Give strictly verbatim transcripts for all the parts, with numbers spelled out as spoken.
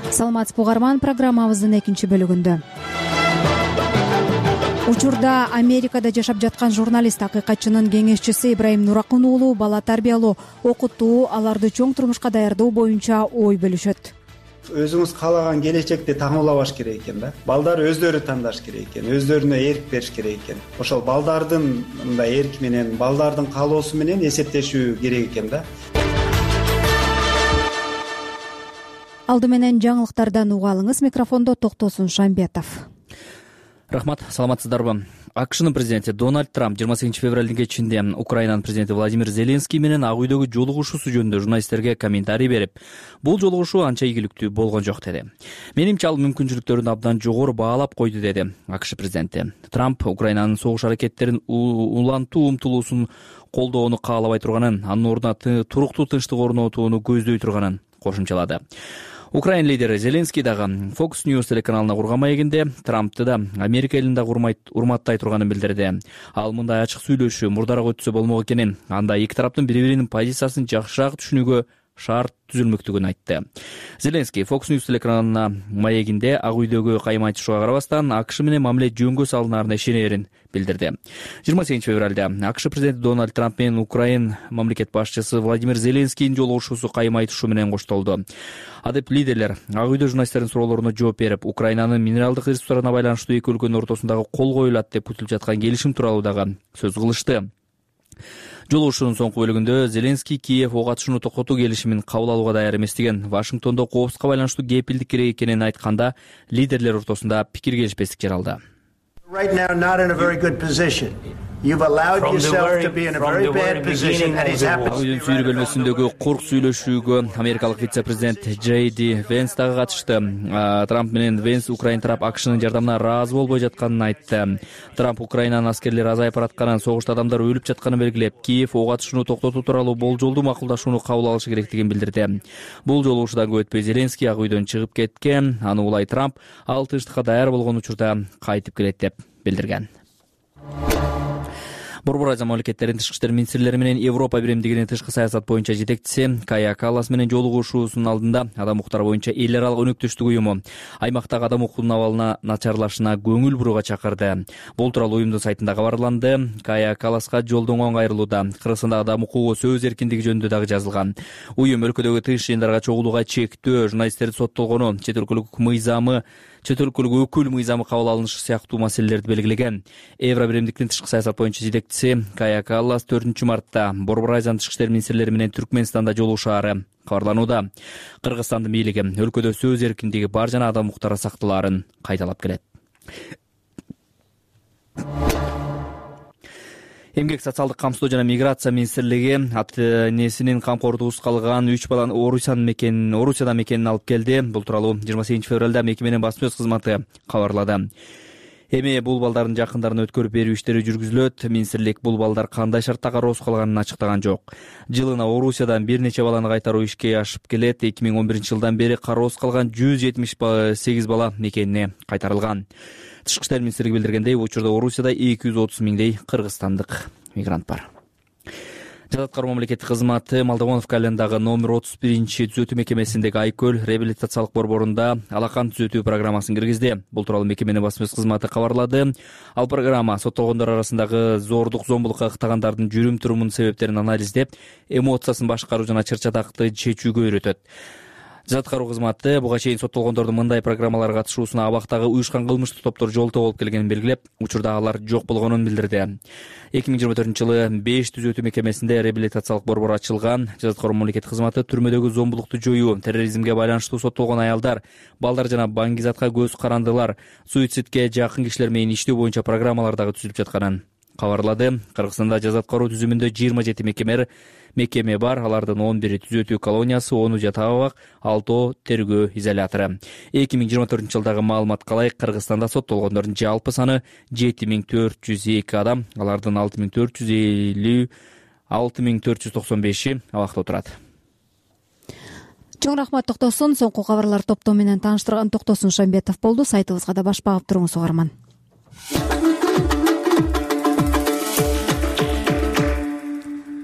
Саламатсызбы угарман, программабыздын экинчи бөлүгүндө. Учурда Америкада жашап жаткан журналист, акыйкатчынын кеңешчиси Ибраим Нуракын уулу бала тарбиялоо, окутуу, аларды чоң турмушка даярдоо боюнча ой бөлүшөт. Өзүңүз каалаган келечекти таңуулабаш керек экен да. Балдар өздөрү тандаш керек экен, өздөрүнө эрк бериш керек экен. Ошол балдардын мындай эрки менен, балдардын каалоосу менен эсептешүү керек экен да. Алды менен жаңылыктардан угалыңыз. Микрофондо Токтосун Шамбетов. Рахмат, саламатсыздарбы? АКШнын президенти Дональд Трамп жыйырма сегизинчи февралдын кечинде Украинанын президенти Владимир Зеленский менен Ак үйдөгү жолугушуусу жөнүндө журналисттерге комментарий берип, бул жолугушуу анча ийгиликтүү болгон жок деди. Менимче ал мүмкүнчүлүктөрүн абдан жогору баалап койду, деди АКШ президенти. Трамп Украинанын согуш аракеттерин улантуу умтулуусун колдоону каалабай турганын, анын ордуна туруктуу тынчтык орнотууну көздөй турганын кошумчалады. Украин лидери Зеленский дагы Fox News телеканалына курган маегинде Трампты да Америка элин да урматтай турганын билдирди. Ал мындай ачык сүйлөшүү мурдараак өтсө болмок экенин, анда эки тараптын бири-биринин позициясын жакшыраак түшүнүүгө шарт түзүлмөктүгүн айтты. Зеленский Fox News телеканалына маегинде Ак үйдөгү кайма айтышууга карабастан АКШ менен мамиле жөнгө салынаарына ишенерин билдирди. жыйырма сегизинчи февралда АКШ президенти Дональд Трамп менен Украин мамлекет башчысы Владимир Зеленскийдин жолугушуусу кайма айтышуу менен коштолду. Адеп лидерлер Ак үйдө журналисттердин суроолоруна жооп берип, Украинанын минералдык ресурстарына байланыштуу эки өлкөнүн ортосундагы кол коюлат деп күтүлүп жаткан келишим тууралуу дагы сөз кылышты. Жолугушуунун соңку бөлүгүндө Зеленский Киев ок атышууну токтотуу келишимин кабыл алууга даяр эместигин, Вашингтондо коопсузлукка байланыштуу кепилдик керек экенин айтканда, лидерлер ортосунда пикир келишпестик жаралды. Right now, not in a very good position. You've allowed yourself to be in a very bad position, and he's happened to be right. Сүйрүү бөлмөсүндөгү курк сүйлөшүүгө америкалык вице-президент Джей Ди Венс дагы катышты. Трамп менен Венс Украин тарап АКШнын жардамына ыраазы болбой жатканын айтты. Трамп Украинанын аскерлери азайып баратканын, согушта адамдар өлүп жатканын белгилеп, Киев ок атышууну токтотуу тууралуу болжолдуу макулдашууну кабыл алышы керектигин билдирди. Бул жолугушуудан көп өтпөй Зеленский Ак үйдөн чыгып кеткен. Аны улай Трамп ал тынчтыкка даяр болгон учурда кайтып келет деп билдирген. Борбор Азия мамлекеттеринин тышкы иштер министрлери менен Европа биримдигинин тышкы саясат боюнча жетекчиси Кая Каллас менен жолугушуусунун алдында адам укуктары боюнча эл аралык өнөктөштүк уюму аймактагы адам укугунун абалына начарлашына көңүл бурууга чакырды. Бул тууралуу уюмдун сайтында кабарланды. Кая Калласка жолдонгон кайрылууда Кыргызстанда адам укугу, сөз эркиндиги жөнүндө дагы жазылган. Уюм өлкөдөгү тыш жыйындарга чогулууга чектөө, журналисттерди соттолгону, чет өлкөлүк мыйзамы чет өлкөлүк өкүл мыйзамы кабыл алынышы сыяктуу маселелерди белгилеген. Евро биримдиктин тышкы саясат боюнча жетекчиси Кая Каллас төртүнчү мартта Борбор Азиянын тышкы иштер министрлери менен Түркмөнстанда жолугушаары кабарланууда. Кыргызстандын бийлиги өлкөдө сөз эркиндиги бар жана адам укуктары сакталаарын кайталап келет. Эмгек социалдык камсыздоо жана миграция министрлиги ата энесинин камкордугусуз калган үч баланы Орусиянын мекенин Орусияда мекенин алып келди. Бул тууралуу жыйырма сегизинчи февралда мекеменин басма сөз кызматы кабарлады. Эми бул балдардын жакындарын өткөрүп берүү иштери жүргүзүлөт. Министрлик бул балдар кандай шартта кароосуз калганын ачыктаган жок. Жылына Орусиядан бир нече баланы кайтаруу ишке ашып келет. эки миң он биринчи жылдан бери кароосуз калган жүз жетимиш сегиз бала мекенине кайтарылган. Тышкы иштер министрлиги билдиргендей, учурда Орусияда эки жүз отуз миңдей кыргызстандык мигрант бар. Жада аткаруу мамлекеттик кызматы Молдовоновка айылындагы номер отуз биринчи түзөтүү мекемесиндеги Айкөл реабилитациялык борборунда алакан түзөтүү программасын киргизди. Бул тууралуу мекеменин басма сөз кызматы кабарлады. Ал программа соттолгондор арасындагы зордук, зомбулукка ыктагандардын жүрүм турумунун себептерин анализдеп, эмоциясын башкаруу жана чыр-чатакты чечүүгө үйрөтөт. Жада аткаруу кызматы буга чейин соттолгондордун мындай программаларга катышуусуна абактагы уюшкан кылмыштык топтор жолтоо болуп келгенин белгилеп, учурда алар жок болгонун билдирди. эки миң жыйырма төртүнчү жылы беш түзөтүү мекемесинде реабилитациялык борбор ачылган. Жада аткаруу мамлекеттик кызматы түрмөдөгү зомбулукту жоюу, терроризмге байланыштуу соттолгон аялдар, балдар жана баңгизатка көз карандылар, суицидке жакын кишилер менен иштөө боюнча программалар дагы түзүлүп жатканын кабарлады. Кыргызстанда жаза аткаруу түзүмүндө жыйырма жети мекеме мекеме бар. Алардын он бири түзөтүү колониясы, ону жата абак, алтоо тергөө изолятору. эки миң жыйырма төртүнчү жылдагы маалыматка ылайык Кыргызстанда соттолгондордун жалпы саны жети миң төрт жүз эки адам. Алардын алты миң төрт жүз элүү алты миң төрт жүз токсон беши абакта отурат. Чоң рахмат Токтосун. Соңку кабарлар топтоо менен тааныштырган Токтосун Шамбетов болду. Сайтыбызга да баш багып туруңуз угарман.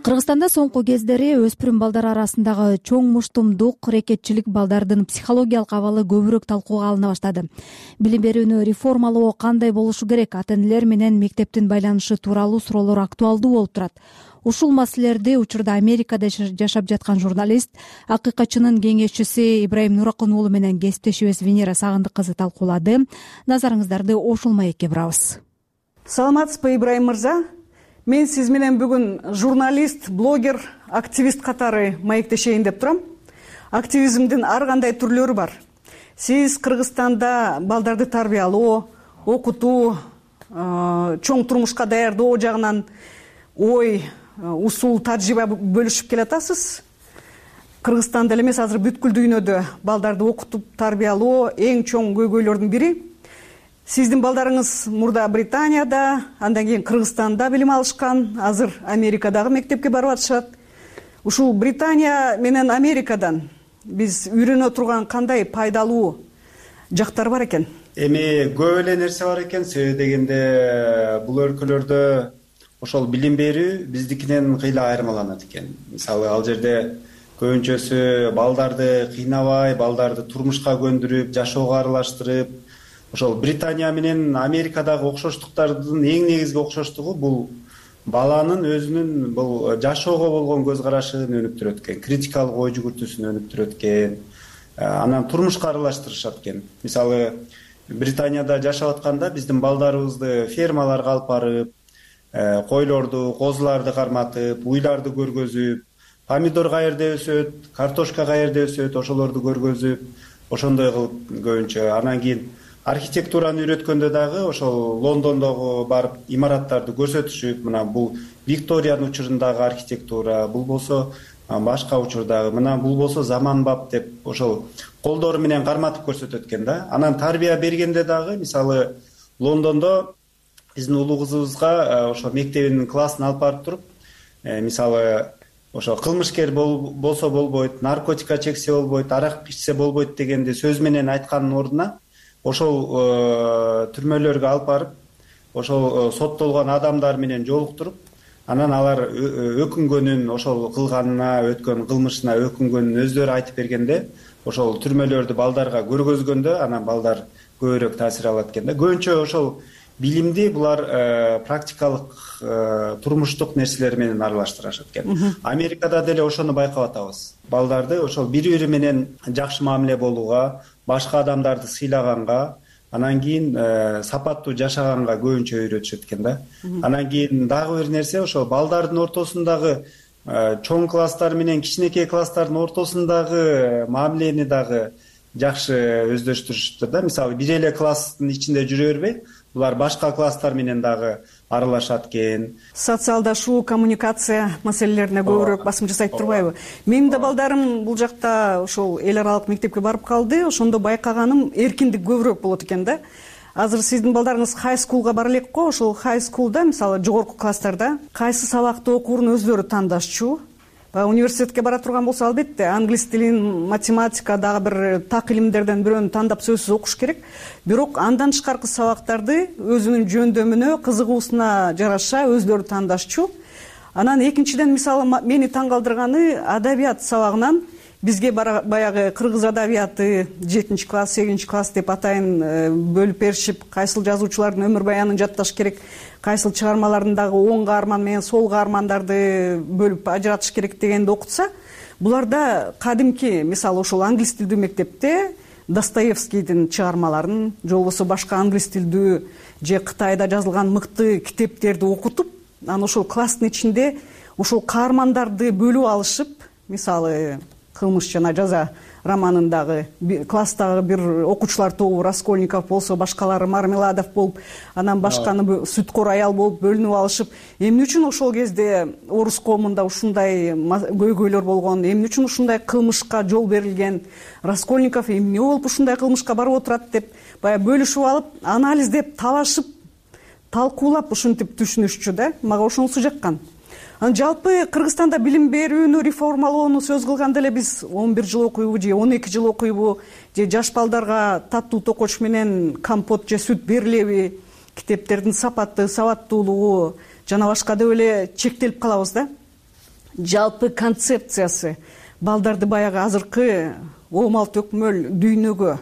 Кыргызстанда соңку кездери өспүрүм балдар арасындагы чоң муштумдук, рекетчилик, балдардын психологиялык абалы көбүрөөк талкууга алына баштады. Билим берүүнү реформалоо кандай болушу керек, ата-энелер менен мектептин байланышы тууралуу суроолор актуалдуу болуп турат. Ушул маселелерди учурда Америкада жашап жаткан журналист, акыйкатчынын кеңешчиси Ибраим Нуракын уулу менен кесиптешибиз Венера Сагындык кызы талкуулады. Назарыңыздарды ошол маекке бурабыз. Саламатсызбы, Ибраим мырза? Мен сиз менен бүгүн журналист, блогер, активист катары маектешейин деп турам. Активизмдин ар кандай түрлөрү бар. Сиз Кыргызстанда балдарды тарбиялоо, окутуу, чоң турмушка даярдоо жагынан ой, усул, тажрыйба бөлүшүп келатасыз. Кыргызстанда эле эмес, азыр бүткүл дүйнөдө балдарды окутуп тарбиялоо эң чоң көйгөйлөрдүн бири. Сиздин балдарыңыз мурда Британияда, андан кийин Кыргызстанда билим алышкан, азыр Америкадагы мектепке барып атышат. Ушул Британия менен Америкадан биз үйрөнө турган кандай пайдалуу жактар бар экен? Эми көп эле нерсе бар экен. Себеби дегенде бул өлкөлөрдө ошол билим берүү биздикинен кыйла айырмаланат экен. Мисалы, ал жерде көбүнчөсү балдарды кыйнабай, балдарды турмушка көндүрүп, жашоого аралаштырып, ошол Британия менен Америкадагы окшоштуктардын эң негизги окшоштугу бул баланын өзүнүн бул жашоого болгон көз карашын өнүктүрөт экен, критикалык ой жүгүртүүсүн өнүктүрөт экен, анан турмушка аралаштырышат экен. Мисалы, Британияда жашап атканда биздин балдарыбызды фермаларга алып барып, койлорду, козуларды карматып, уйларды көргөзүп, помидор каерде өсөт, картошка каерде өсөт, ошолорду көргөзүп, ошондой кылып көбүнчө. Анан кийин архитектураны үйрөткөндө дагы ошол Лондондогу барып имараттарды көрсөтүшүп, мына бул Викториянын учурундагы архитектура, бул болсо башка учурдагы, мына бул болсо заманбап деп ошол колдору менен карматып көрсөтөт экен да. Анан тарбия бергенде дагы, мисалы, Лондондо биздин улуу кызыбызга ошо мектебинин классын алып барып туруп, мисалы, ошо кылмышкер болсо болбойт, наркотикка чексе болбойт, арак ичсе болбойт дегенди сөз менен айткандын ордуна ошол түрмөлөргө алып барып, ошол соттолгон адамдар менен жолуктуруп, анан алар өкүнгөнүн, ошол кылганына, өткөн кылмышына өкүнгөнүн өздөрү айтып бергенде, ошол түрмөлөрдү балдарга көргөзгөндө, анан балдар көбүрөөк таасир алат экен да. Көбүнчө ошол билимди булар практикалык турмуштук нерселер менен аралаштырышат экен. Америкада деле ошону байкап атабыз. Балдарды ошол бири-бири менен жакшы мамиле болууга, башка адамдарды сыйлаганга, анан кийин сапаттуу жашаганга көбүнчө үйрөтүшөт экен да. Анан кийин дагы бир нерсе, ошол балдардын ортосундагы чоң класстар менен кичинекей класстардын ортосундагы мамилени дагы жакшы өздөштүрүшүптүр да. Мисалы, бир эле класстын ичинде жүрө бербей, булар башка класстар менен дагы аралашат экен. Социалдашуу, коммуникация маселелерине көбүрөөк басым жасайт турбайбы? Менин да балдарым бул жакта ошол эл аралык мектепке барып калды. Ошондо байкаганым эркиндик көбүрөөк болот экен да. Азыр сиздин балдарыңыз хай скулга бара элек го. Ошол хай скулда, мисалы, жогорку класстарда кайсы сабакты окуурун өздөрү тандашчу. Университетке бара турган болсо, албетте, англис тилин, математика, дагы бир так илимдерден бирөөнү тандап сөзсүз окуш керек. Бирок андан тышкаркы сабактарды өзүнүн жөндөмүнө, кызыгуусуна жараша өздөрү тандашчу. Анан экинчиден, мисалы, мени таң калтырганы, адабият сабагынан бизге баягы кыргыз адабияты жетинчи класс, сегизинчи класс деп атайын бөлүп беришип, кайсыл жазуучулардын өмүр баянын жатташ керек, кайсыл чыгармаларындагы оң каарман менен сол каармандарды бөлүп ажыратыш керек дегенди окутса, буларда кадимки, мисалы, ошол англис тилдүү мектепте Достоевскийдин чыгармаларын, же болбосо башка англис тилдүү же Кытайда жазылган мыкты китептерди окутуп, анан ошол класстын ичинде ошол каармандарды бөлүп алышып, мисалы, кылмыш жана жаза романындагы класстагы бир окуучулар тобу Раскольников болсо, башкалары Мармеладов болуп, анан башканы Сүткөр аял болуп бөлүнүп алышып, эмне үчүн ошол кезде орус коомунда ушундай көйгөйлөр болгон, эмне үчүн ушундай кылмышка жол берилген, Раскольников эмне болуп ушундай кылмышка барып отурат деп баягы бөлүшүп алып, анализдеп, талашып, талкуулап ушинтип түшүнүшчү да. Мага ошонусу жаккан. Жалпы Кыргызстанда билим берүүнү реформалоону сөз кылганда эле биз он бир жыл окуйбу же он эки жыл окуйбу, же жаш балдарга таттуу токоч менен компот же сүт берилеби, китептердин сапаты, сабаттуулугу жана башка деп эле чектелип калабыз да. жалпы концепциясы балдарды баягы азыркы оомал төкмөл дүйнөгө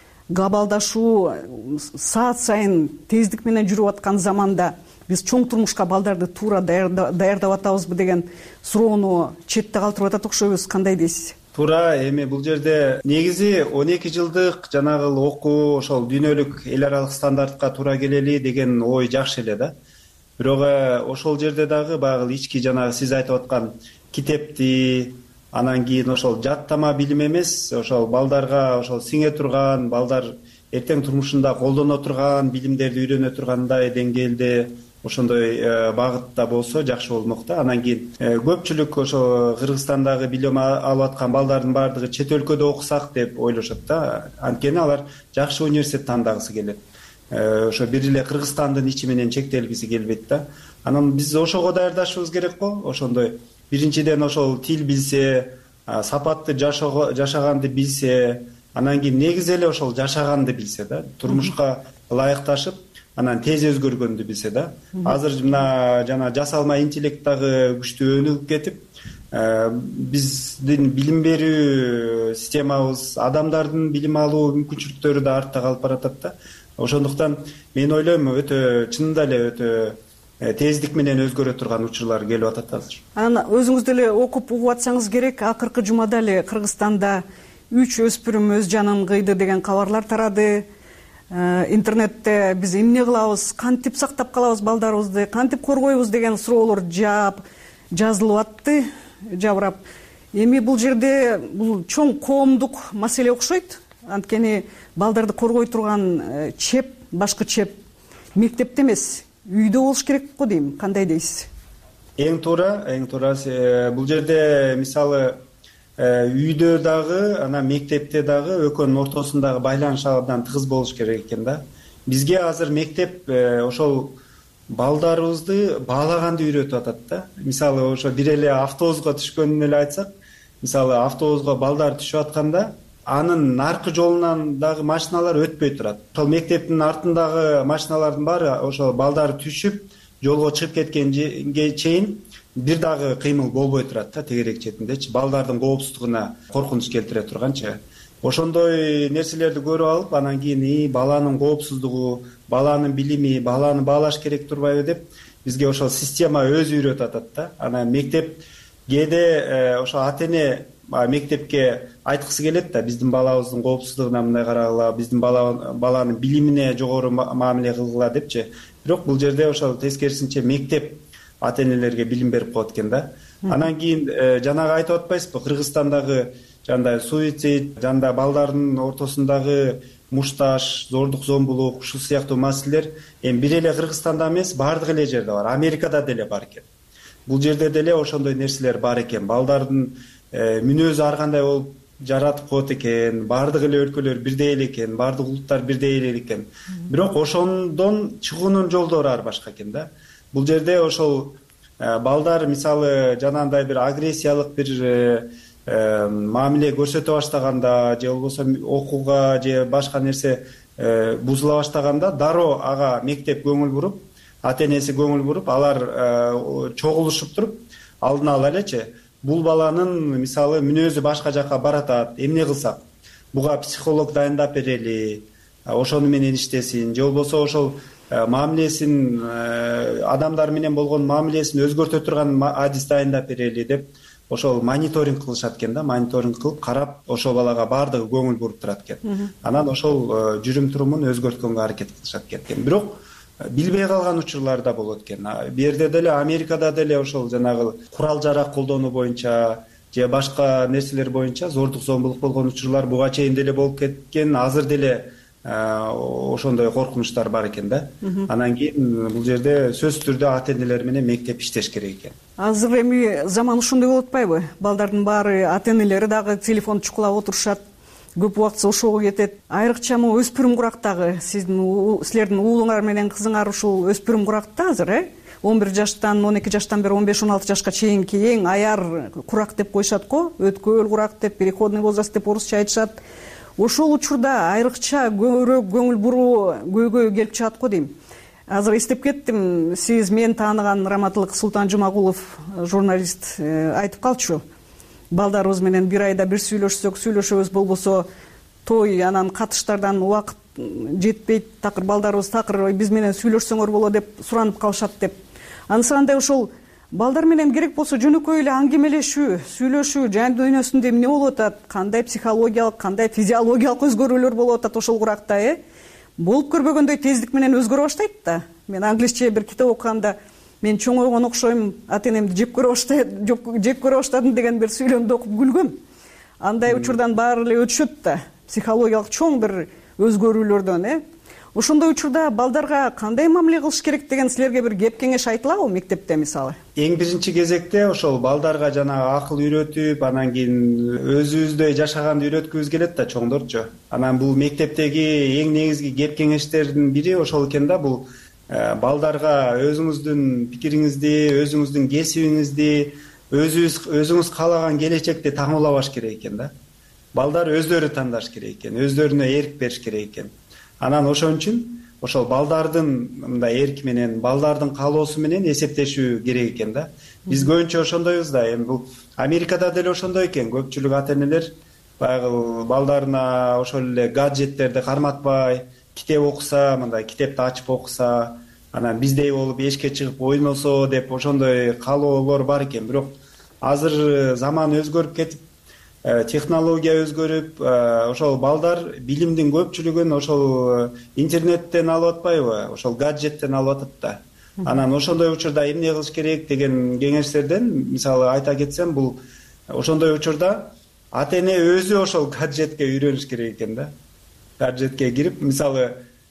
глобалдашуу саат сайын тездик менен жүрүп аткан заманда биз чоң турмушка балдарды туура даярдап атабызбы деген суроону четте калтырып атат окшойбуз. Кандай дейсиз? Туура. Эми бул жерде негизи он эки жылдык жанагы окуу ошол дүйнөлүк эл аралык стандартка туура келели деген ой жакшы эле да. Бирок ошол жерде дагы баягы ички жанагы сиз айтып аткан китепти, анан кийин ошол жаттама билим эмес, ошол балдарга ошол сиңе турган, балдар эртең турмушунда колдоно турган билимдерди үйрөнө тургандай деңгээлде ошондой багытта болсо жакшы болмок да. Анан кийин көпчүлүк ошо Кыргызстандагы билим алып аткан балдардын баардыгы чет өлкөдө окусак деп ойлошот да. Анткени алар жакшы университет тандагысы келет. Ошо бир эле Кыргызстандын ичи менен чектелгиси келбейт да. Анан биз ошого даярдашыбыз керек го. Ошондой биринчиден ошол тил билсе, сапаттуу жашаганды билсе, анан кийин негизи эле ошол жашаганды билсе да, турмушка ылайыкташып, анан тез өзгөргөндү билсе да. Азыр мына жана жасалма интеллект дагы күчтүү өнүгүп кетип, биздин билим берүү системабыз, адамдардын билим алуу мүмкүнчүлүктөрү да артта калып баратат да. Ошондуктан мен ойлойм өтө чынында эле өтө тездик менен өзгөрө турган учурлар келип атат азыр. Анан өзүңүз деле окуп угуп атсаңыз керек, акыркы жумада эле Кыргызстанда үч өспүрүм өз жанын кыйды деген кабарлар тарады. Интернетте биз эмне кылабыз, кантип сактап калабыз балдарыбызды, кантип коргойбуз деген суроолор жаап жазылып атты, жабырап. Эми бул жерде бул чоң коомдук маселе окшойт. Анткени балдарды коргой турган чеп, башкы чеп мектепте эмес, үйдө болуш керек го дейм. Кандай дейсиз? Эң туура, эң туура. Бул жерде мисалы үйдө дагы, анан мектепте дагы экөөнүн ортосундагы байланыш абдан тыгыз болуш керек экен да. Бизге азыр мектеп ошол балдарыбызды баалаганды үйрөтүп атат да. Мисалы ошо бир эле автобуска түшкөнүн эле айтсак, мисалы автобуска балдар түшүп атканда анын аркы жолунан дагы машиналар өтпөй турат. Ошол мектептин артындагы машиналардын баары ошол балдар түшүп жолго чыгып кеткенге чейин бир дагы кыймыл болбой турат да, тегерек четиндечи. Балдардын коопсуздугуна коркунуч келтире турганчы. Ошондой нерселерди көрүп алып, анан кийин баланын коопсуздугу, баланын билими, баланы баалаш керек турбайбы деп бизге ошол система өзү үйрөтүп атат да. Анан мектеп кээде ошо ата-эне мектепке айткысы келет да, биздин балабыздын коопсуздугуна мындай карагыла, биздин баланын билимине жогору мамиле кылгыла депчи. Бирок бул жерде ошол тескерисинче мектеп ата-энелерге билим берип коет экен да. Анан кийин жанагы айтып атпайсызбы, Кыргызстандагы жандай суицид, жанда балдардын ортосундагы мушташ, зордук зомбулук, ушул сыяктуу маселелер эми бир эле Кыргызстанда эмес, баардык эле жерде бар. Америкада деле бар экен. Бул жерде деле ошондой нерселер бар экен. Балдардын мүнөзү ар кандай болуп жаратып коет экен, баардык эле өлкөлөр бирдей эле экен, баардык улуттар бирдей эле экен. Бирок ошондон чыгуунун жолдору ар башка экен да. Бул жерде ошол балдар мисалы жанагындай бир агрессиялык бир мамиле көрсөтө баштаганда, же болбосо окууга же башка нерсе бузула баштаганда дароо ага мектеп көңүл буруп, ата-энеси көңүл буруп, алар чогулушуп туруп, алдын ала элечи бул баланын мисалы мүнөзү башка жакка баратат, эмне кылсак, буга психолог дайындап берели, ошону менен иштесин, же болбосо ошол мамилесин, адамдар менен болгон мамилесин өзгөртө турган адис дайындап берели деп ошол мониторинг кылышат экен да, мониторинг кылып карап, ошол балага баардыгы көңүл буруп турат экен. Анан ошол жүрүм турумун өзгөрткөнгө аракет кылышат экен. Бирок билбей калган учурлар да болот экен. Бу жерде деле Америкада деле ошол жанагы курал жарак колдонуу боюнча же башка нерселер боюнча зордук зомбулук болгон учурлар буга чейин деле болуп кеткен, азыр деле ошондой коркунучтар бар экен да. Анан кийин бул жерде сөзсүз түрдө ата-энелер менен мектеп иштеш керек экен. Азыр эми заман ушундай болуп атпайбы? Балдардын баары ата-энелери дагы телефон чукулап отурушат, көп убактысы ошого кетет. Айрыкча могу өспүрүм курактагы сиздин силердин уулуңар менен кызыңар ушул өспүрүм куракта азыр, э? он бир жаштан, он эки жаштан бери он беш он алты жашка чейинки эң аяр курак деп коюшат го, өткөөл курак деп, переходный возраст деп орусча айтышат. Ошол учурда айрыкча көбүрөөк көңүл буруу көйгөй келип чыгат го дейм. азыр эстеп кеттим, сиз мен тааныган Раматылык Султан Жумагулов журналист айтып калчу, балдарыбыз менен бир айда бир сүйлөшсөк, сүйлөшөбүз, болбосо той анан катыштардан убакыт жетпейт, такыр балдарыбыз такыр биз менен сүйлөшсөңөр болот деп суранып калышат деп. Анысы кандай ошол балдар менен керек болсо жөнөкөй эле аңгемелешүү, сүйлөшүү, жан дүйнөсүндө эмне болуп атат, кандай психологиялык, кандай физиологиялык өзгөрүүлөр болуп атат ошол куракта, э болуп көрбөгөндөй тездик менен өзгөрө баштайт да. Мен англисче бир китеп окуганда, мен чоңойгон окшойм, ата энемди жеп көрө баштайм, жеп көрө баштадым деген бир сүйлөмдү окуп күлгөм. Андай учурдан баары эле өтүшөт да, психологиялык чоң бир өзгөрүүлөрдөн, э ошондой учурда балдарга кандай мамиле кылыш керек деген силерге бир кеп кеңеш айтылабы мектепте мисалы? Эң биринчи кезекте ошол балдарга жана акыл үйрөтүп, анан кийин өзүбүздөй жашаганды үйрөткүбүз келет да чоңдорчу. Анан бул мектептеги эң негизги кеп кеңештердин бири ошол экен да, бул балдарга өзүңүздүн пикириңизди, өзүңүздүн кесибиңизди, өзүңүз өзүңүз каалаган келечекти таңуулабаш керек экен да. Балдар өздөрү тандаш керек экен, өздөрүнө эрк бериш керек экен. Анан ошон үчүн ошол балдардын мындай эрки менен, балдардын каалоосу менен эсептешүү керек экен да. Биз көбүнчө ошондойбуз да. Эми бул Америкада деле ошондой экен. Көпчүлүк ата энелер баягы балдарына ошол эле гаджеттерди карматпай, китеп окуса, мындай китепти ачып окуса, анан биздей болуп эшикке чыгып ойносо деп ошондой каалоолор бар экен. Бирок азыр заман өзгөрүп кетип, технология өзгөрүп, ошол балдар билимдин көпчүлүгүн ошол интернеттен алып атпайбы, ошол гаджеттен алып атат да. Анан ошондой учурда эмне кылыш керек деген кеңештерден мисалы айта кетсем, бул ошондой учурда ата эне өзү ошол гаджетке үйрөнүш керек экен да. Гаджетке кирип, мисалы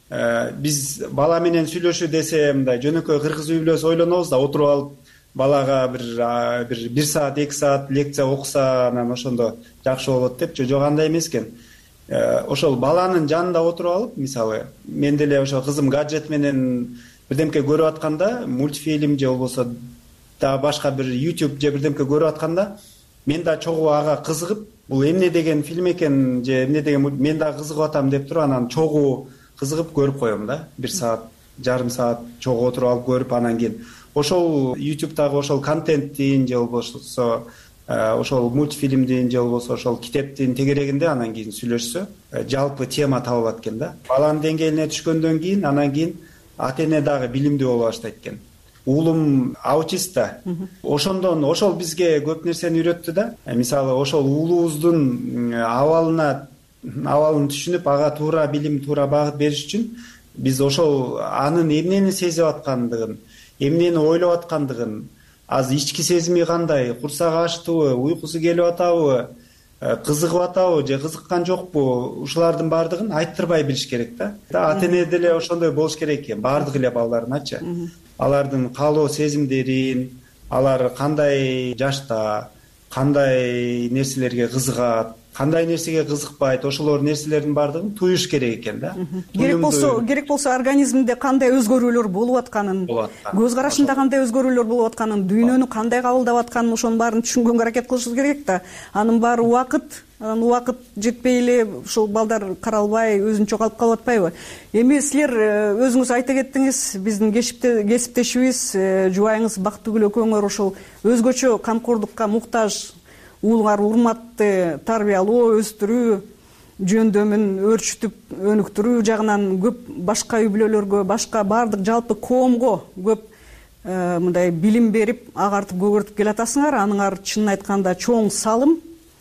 биз бала менен сүйлөшүү десе, мындай жөнөкөй кыргыз үй бүлөсү ойлонобуз да, отуруп алып балага бир бир бир саат, эки саат лекция окуса, анан ошондо жакшы болот депчи. Жок, андай эмес экен. Ошол баланын жанында отуруп алып, мисалы, мен деле ошо кызым гаджет менен бирдемке көрүп атканда, мультфильм же болбосо да башка бир YouTube же бирдемке көрүп атканда, мен да чогуу ага кызыгып, бул эмне деген фильм экен же эмне деген мен да кызыгып атам деп туруп, анан чогуу кызыгып көрүп коем да. Бир саат, жарым саат чогуу отуруп алып көрүп, анан кийин ошол YouTube'дагы ошол контенттин же болбосо ошол мультфильмдин же болбосо ошол китептин тегерегинде анан кийин сүйлөшсө, жалпы тема табылат экен да. Баланын деңгээлине түшкөндөн кийин анан кийин ата эне дагы билимдүү боло баштайт экен. Уулум аутист да. Ошондон ошол бизге көп нерсени үйрөттү да. Мисалы, ошол уулубуздун абалына абалын түшүнүп, ага туура билим, туура багыт бериш үчүн биз ошол анын эмнени сезип аткандыгын, эмнени ойлоп аткандыгын, азыр ички сезими кандай, курсагы ачтыбы, уйкусу келип атабы, кызыгып атабы же кызыккан жокпу, ушулардын баардыгын айттырбай билиш керек да. Ата эне деле ошондой болуш керек экен, баардык эле балдарыначы. Алардын каалоо сезимдерин, алар кандай жашта, кандай нерселерге кызыгат, кандай нерсеге кызыкпайт, ошолор нерселердин баардыгын туюш керек экен да. Керек болсо, керек болсо организминде кандай өзгөрүүлөр болуп атканын, көз карашында кандай өзгөрүүлөр болуп атканын, дүйнөнү кандай кабылдап атканын, ошонун баарын түшүнгөнгө аракет кылышыбыз керек да. Анын баары убакыт, анан убакыт жетпей эле ошол балдар каралбай өзүнчө калып калып атпайбы? Эми силер өзүңүз айта кеттиңиз, биздин кесиптешибиз, жубайыңыз Бактыгүл экөөңөр ошол өзгөчө камкордукка муктаж уулуңар урматты тарбиялоо, өстүрүү жөндөмүн өрчүтүп өнүктүрүү жагынан көп башка үй бүлөлөргө, башка баардык жалпы коомго көп мындай билим берип, агартып көгөртүп келатасыңар. Аныңар чынын айтканда чоң салым.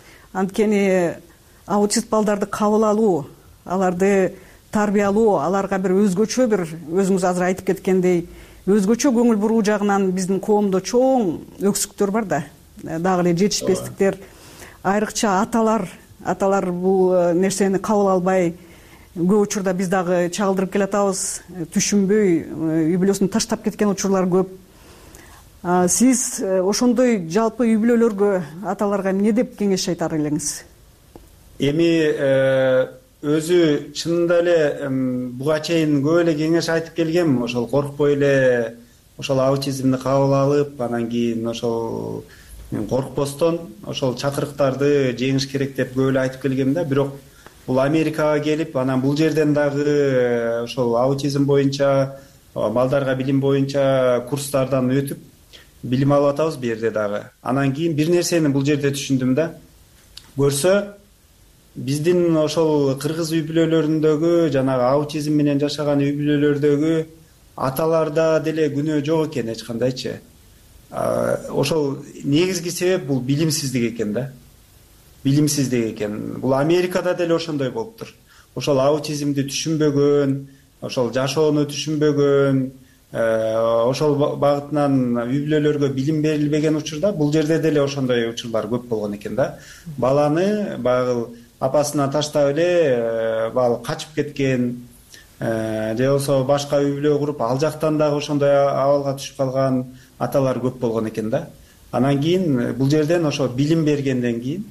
Анткени аутист балдарды кабыл алуу, аларды тарбиялоо, аларга бир өзгөчө бир, өзүңүз азыр айтып кеткендей, өзгөчө көңүл буруу жагынан биздин коомдо чоң өксүктөр бар да. Дагы эле жетишпестиктер, айрыкча аталар, аталар бул нерсени кабыл албай, көп учурда биз дагы чагылдырып келатабыз, түшүнбөй үй бүлөсүн таштап кеткен учурлар көп. Сиз ошондой жалпы үй бүлөлөргө, аталарга эмне деп кеңеш айтар элеңиз? Эми өзү чынында эле буга чейин көп эле кеңеш айтып келгем, ошол коркпой эле ошол аутизмди кабыл алып, анан кийин ошол коркпостон ошол чакырыктарды жеңиш керек деп көп эле айтып келгем да. Бирок бул Америкага келип, анан бул жерден дагы ошол аутизм боюнча балдарга билим боюнча курстардан өтүп билим алып атабыз бул жерде дагы. Анан кийин бир нерсени бул жерде түшүндүм да. Көрсө биздин ошол кыргыз үй бүлөлөрүндөгү жанагы аутизм менен жашаган үй бүлөлөрдөгү аталарда деле күнөө жок экен эч кандайчы. Ошол негизги себеп бул билимсиздик экен да. Билимсиздик экен. Бул Америкада деле ошондой болуптур. Ошол аутизмди түшүнбөгөн, ошол жашоону түшүнбөгөн, ошол багытынан үй бүлөлөргө билим берилбеген учурда бул жерде деле ошондой учурлар көп болгон экен да. Баланы баягы апасына таштап эле баягы качып кеткен, же болбосо башка үй бүлө куруп, ал жактан дагы ошондой абалга түшүп калган аталар көп болгон экен да. Анан кийин бул жерден ошо билим бергенден кийин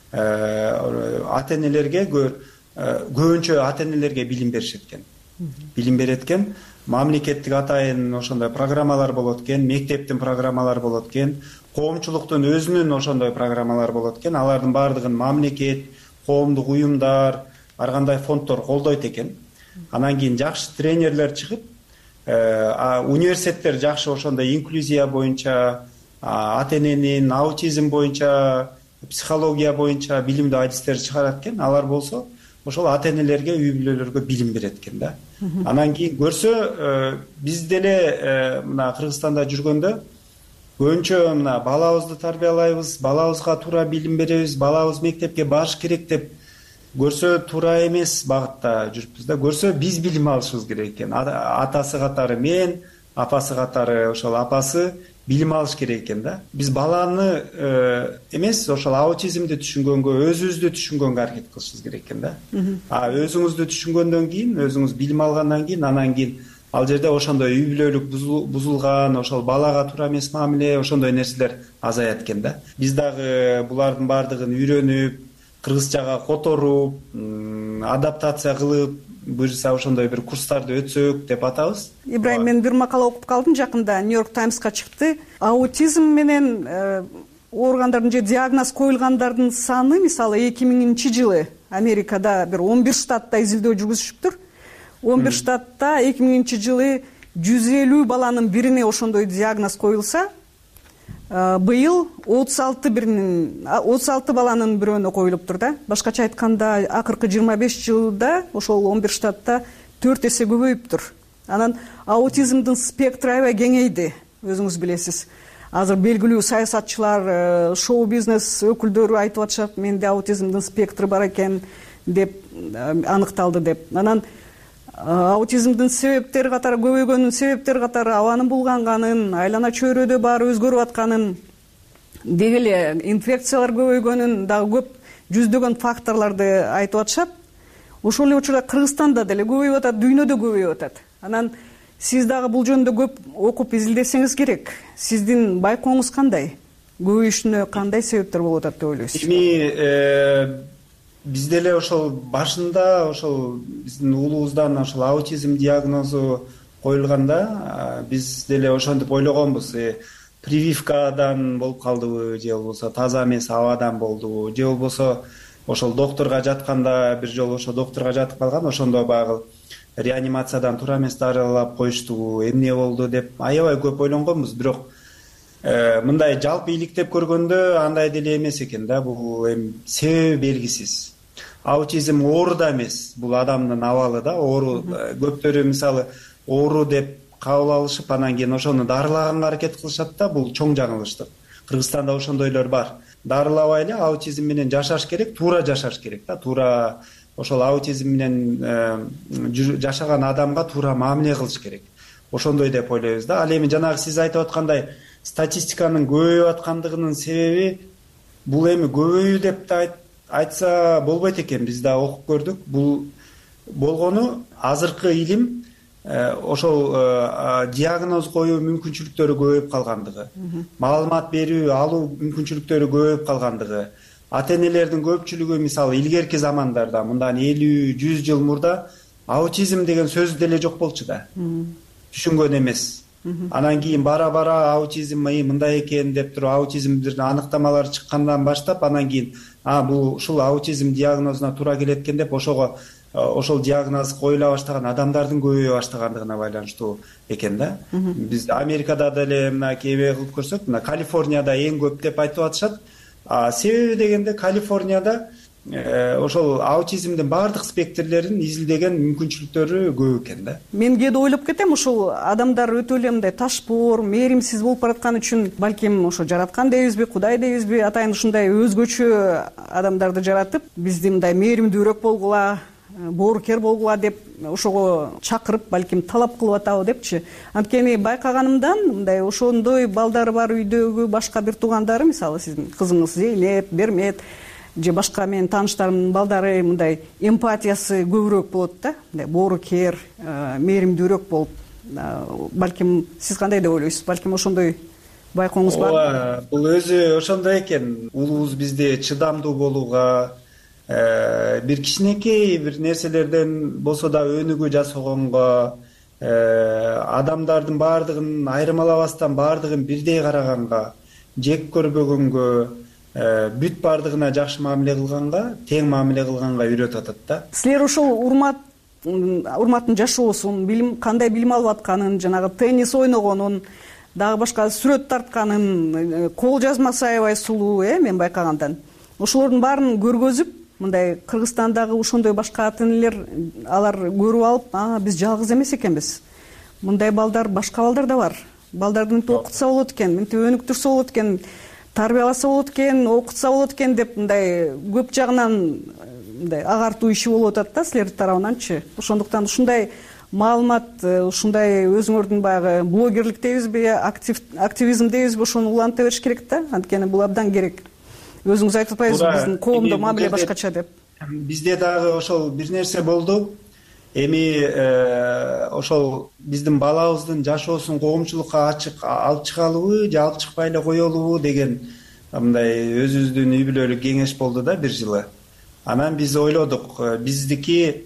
ата энелерге көбүнчө ата энелерге билим беришет экен. Билим берет экен. Мамлекеттик атайын ошондой программалар болот экен, мектептин программалары болот экен, коомчулуктун өзүнүн ошондой программалары болот экен. Алардын баардыгын мамлекет, коомдук уюмдар, ар кандай фонддор колдойт экен. Анан кийин жакшы тренерлер чыгып, университеттер жакшы ошондой инклюзия боюнча, ата эненин аутизм боюнча, психология боюнча билимдүү адистер чыгарат экен. Алар болсо ошол ата энелерге, үй бүлөлөргө билим берет экен да. Анан кийин көрсө биз деле мына Кыргызстанда жүргөндө көбүнчө мына балабызды тарбиялайбыз, балабызга туура билим беребиз, балабыз мектепке барыш керек деп көрсө туура эмес багытта жүрүпбүз да. Көрсө биз билим алышыбыз керек экен. Атасы катары мен, апасы катары ошол апасы билим алыш керек экен да. Биз баланы эмес, ошол аутизмди түшүнгөнгө, өзүбүздү түшүнгөнгө аракет кылышыбыз керек экен да. А өзүңүздү түшүнгөндөн кийин, өзүңүз билим алгандан кийин, анан кийин ал жерде ошондой үй бүлөлүк бузулган, ошол балага туура эмес мамиле, ошондой нерселер азаят экен да. Биз дагы булардын баардыгын үйрөнүп, кыргызчага которуп, адаптация кылып, буюрса ошондой бир курстарды өтсөк деп атабыз. Ибрайым, мен бир макала окуп калдым жакында, Нью-Йорк Таймска чыкты. Аутизм менен ооругандардын же диагноз коюлгандардын саны, мисалы эки миңинчи жылы Америкада бир он бир штатта изилдөө жүргүзүшүптүр. он бир штатта эки миңинчи жылы жүз элүү баланын бирине ошондой диагноз коюлса, быйыл отуз алты баланын бирөөнө коюлуптур да. Башкача айтканда, акыркы жыйырма беш жылда ошол он бир штатта төрт эсе көбөйүптүр. Анан аутизмдин спектры аябай кеңейди, өзүңүз билесиз. Азыр белгилүү саясатчылар, шоу-бизнес өкүлдөрү айтып атышат, менде аутизмдин спектры бар экен деп аныкталды деп. Анан аутизмдин себептери катары, көбөйгөнүн себептери катары абанын булганганын, айлана чөйрөдө баары өзгөрүп атканын, деги эле инфекциялар көбөйгөнүн, дагы көп жүздөгөн факторлорду айтып атышат. Ошол эле учурда Кыргызстанда деле көбөйүп атат, дүйнөдө көбөйүп атат. Анан сиз дагы бул жөнүндө көп окуп изилдесеңиз керек. Сиздин байкооңуз кандай? Көбөйүшүнө кандай себептер болуп атат деп ойлойсуз? Эми биз деле ошол башында ошол биздин уулубуздан ошол аутизм диагнозу коюлганда биз деле ошентип ойлогонбуз. Прививкадан болуп калдыбы, же болбосо таза эмес абадан болдубу, же болбосо ошол доктурга жатканда бир жолу ошо доктурга жатып калган, ошондо баягы реанимациядан туура эмес дарылап коюштубу, эмне болду деп аябай көп ойлонгонбуз. Бирок мындай жалпы иликтеп көргөндө андай деле эмес экен да. Бул эми себеби белгисиз. Аутизм оору да эмес, бул адамдын абалы да. Оору көптөрү мисалы оору деп кабыл алышып, анан кийин ошону дарылаганга аракет кылышат да. Бул чоң жаңылыштык. Кыргызстанда ошондойлор бар. Дарылабай эле аутизм менен жашаш керек, туура жашаш керек да. Туура ошол аутизм менен жашаган адамга туура мамиле кылыш керек. Ошондой деп ойлойбуз да. Ал эми жанагы сиз айтып аткандай статистиканын көбөйүп аткандыгынын себеби бул эми көбөйүү деп да айтса болбойт экен. Биз да окуп көрдүк. Бул болгону азыркы илим ошол диагноз коюу мүмкүнчүлүктөрү көбөйүп калгандыгы, маалымат берүү, алуу мүмкүнчүлүктөрү көбөйүп калгандыгы. Ата энелердин көпчүлүгү мисалы илгерки замандарда, мындан элүү жүз жыл мурда аутизм деген сөз деле жок болчу да. Түшүнгөн эмес. Анан кийин бара-бара аутизм мындай экен деп туруп аутизмдин аныктамалары чыккандан баштап, анан кийин а бул ушул аутизм диагнозуна туура келет экен деп ошого ошол диагноз коюла баштаган адамдардын көбөйө баштагандыгына байланыштуу экен да. Биз Америкада деле мына кээ кылып көрсөк, мына Калифорнияда эң көп деп айтып атышат. Себеби дегенде Калифорнияда ошол аутизмдин баардык спектрлерин изилдеген мүмкүнчүлүктөрү көп экен да. Мен кээде ойлоп кетем, ушул адамдар өтө эле мындай ташпор, мээримсиз болуп бараткан үчүн балким ошо жараткан дейбизби, Кудай дейбизби, атайын ушундай өзгөчө адамдарды жаратып, бизди мындай мээримдүүрөөк болгула, боорукер болгула деп ошого чакырып, балким талап кылып атабы депчи. Анткени байкаганымдан мындай ошондой балдары бар үйдөгү башка бир туугандары, мисалы сиздин кызыңыз Зейнеп, Бермет же башка менин тааныштарымдын балдары мындай эмпатиясы көбүрөөк болот да, мындай боорукер, мээримдүүрөөк болуп. Балким сиз кандай деп ойлойсуз? Балким ошондой байкооңуз бар? Ооба, бул өзү ошондой экен. Улуубуз бизди чыдамдуу болууга, бир кичинекей бир нерселерден болсо да өнүгүү жасагонго, адамдардын баардыгын айырмалабастан баардыгын бирдей караганга, жек көрбөгөнгө, бүт баардыгына жакшы мамиле кылганга, тең мамиле кылганга үйрөтүп атат да. Силер ушул урмат урматтын жашоосун, билим кандай билим алып атканын, жанагы теннис ойногонун, дагы башка сүрөт тартканын, кол жазмасы аябай сулуу, э, мен байкагандан. Ошолордун баарын көргөзүп, мындай Кыргызстандагы ошондой башка ата-энелер алар көрүп алып, а биз жалгыз эмес экенбиз. Мындай балдар, башка балдар да бар. Балдарды мынтип окутса болот экен, мынтип өнүктүрсө болот экен, тарбияласа болот экен, окутса болот экен деп мындай көп жагынан мындай агартуу иши болуп атат да силердин тарабынанчы. Ошондуктан ушундай маалымат, ушундай өзүңөрдүн баягы блогерлик дейбизби, активизм дейбизби, ошону уланта бериш керек да. Анткени бул абдан керек. Өзүңүз айтып атпайсызбы, биздин коомдо мамиле башкача деп? Бизде дагы ошол бир нерсе болду. Эми ошол биздин балабыздын жашоосун коомчулукка ачык алып чыгалыбы же алып чыкпай эле коелубу деген мындай өзүбүздүн үй бүлөлүк кеңеш болду да бир жылы. Анан биз ойлодук, биздики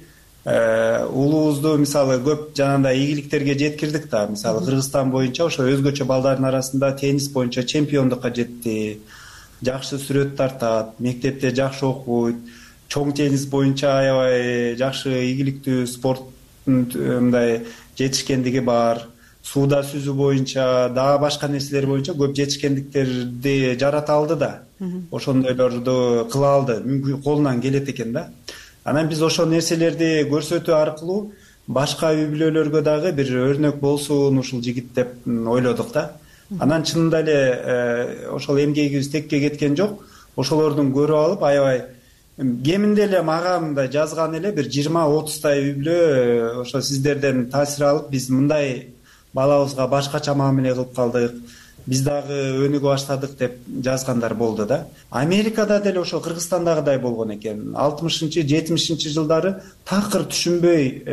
улуубузду мисалы көп жанагындай ийгиликтерге жеткирдик да. Мисалы Кыргызстан боюнча ошо өзгөчө балдардын арасында теннис боюнча чемпиондукка жетти. Жакшы сүрөт тартат, мектепте жакшы окуйт. Чоң теннис боюнча аябай жакшы ийгиликтүү спорт мындай жетишкендиги бар. Сууда сүзүү боюнча, дагы башка нерселер боюнча көп жетишкендиктерди жарата алды да. Ошондойлорду кыла алды, мүмкүн колунан келет экен да. Анан биз ошол нерселерди көрсөтүү аркылуу башка үй бүлөлөргө дагы бир өрнөк болсун ушул жигит деп ойлодук да. Анан чынында эле ошол эмгегибиз текке кеткен жок. Ошолордун көрүп алып аябай кеминде эле мага мындай жазган эле бир жыйырма отуздай үй бүлө ошо сиздерден таасир алып, биз мындай балабызга башкача мамиле кылып калдык, биз дагы өнүгө баштадык деп жазгандар болду да. Америкада деле ошо Кыргызстандагыдай болгон экен. алтымышынчы жетимишинчи жылдары такыр түшүнбөй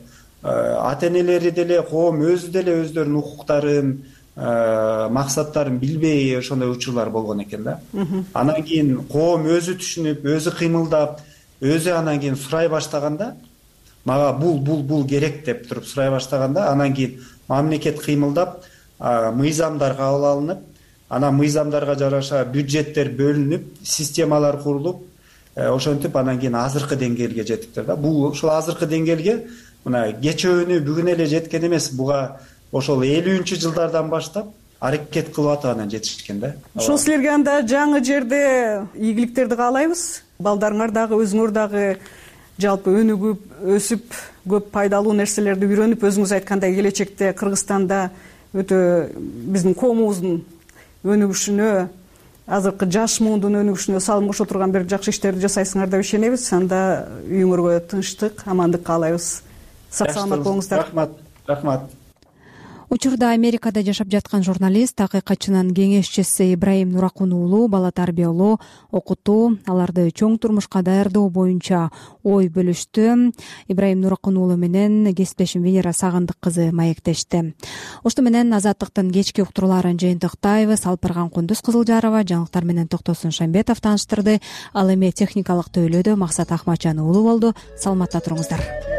ата-энелери деле, коом өзү деле өздөрүнүн укуктарын, максаттарын билбей ошондой учурлар болгон экен да. Анан кийин коом өзү түшүнүп, өзү кыймылдап, өзү анан кийин сурай баштаганда, мага бул бул бул керек деп туруп сурай баштаганда, анан кийин мамлекет кыймылдап, мыйзамдар кабыл алынып, анан мыйзамдарга жараша бюджеттер бөлүнүп, системалар курулуп, ошентип анан кийин азыркы деңгээлге жетиптир да. Бул ушул азыркы деңгээлге мына кечөөнү бүгүн эле жеткен эмес, буга ошол элүүнчү жылдардан баштап аракет кылып атып анан жетишкен да. Ошол силерге анда жаңы жерде ийгиликтерди каалайбыз. Балдарыңар дагы, өзүңөр дагы жалпы өнүгүп, өсүп, көп пайдалуу нерселерди үйрөнүп, өзүңүз айткандай келечекте Кыргызстанда өтө биздин коомубуздун өнүгүшүнө, азыркы жаш муундун өнүгүшүнө салым кошо турган бир жакшы иштерди жасайсыңар деп ишенебиз. Анда үйүңөргө тынчтык, амандык каалайбыз. Сак саламат болуңуздар. Рахмат. Рахмат. Учурда Америкада жашап жаткан журналист, акыйкатчынын кеңешчиси Ибраим Нуракун уулу бала тарбиялоо, окутуу, аларды чоң турмушка даярдоо боюнча ой бөлүштү. Ибраим Нуракун уулу менен кесиптешим Венера Сагындык кызы маектешти. Ошто менен Азаттыктын кечки уктурууларын жыйынтыктайбыз. Алпырган Кундуз Кызылжарова жаңылыктар менен Токтосун Шамбетов тааныштырды. Ал эми техникалык төйлөдө Максат Ахматжан уулу болду. Саламатта туруңуздар.